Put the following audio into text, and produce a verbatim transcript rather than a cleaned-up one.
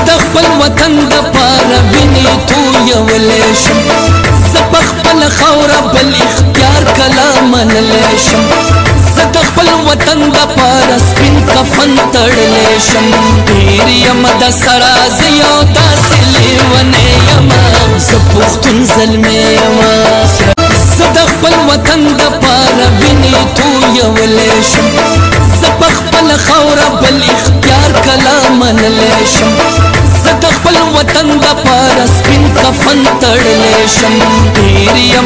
د خپل وطن د پاره ویني تویولی شم زه په خپل خاوره بل اختیار کله منلی شم زه د خپل وطن د پاره سپین کفن تړلی شم ډېر یم د سره زه یو داسې لیونی یمه زه پښتون زلمی یمه زه د خپل وطن د پاره ویني تویولی شم زه په خپل خاوره بل اختیار کله منلی شم زه د خپل وطن د پاره سپین کفن تړلی شم ډېر یم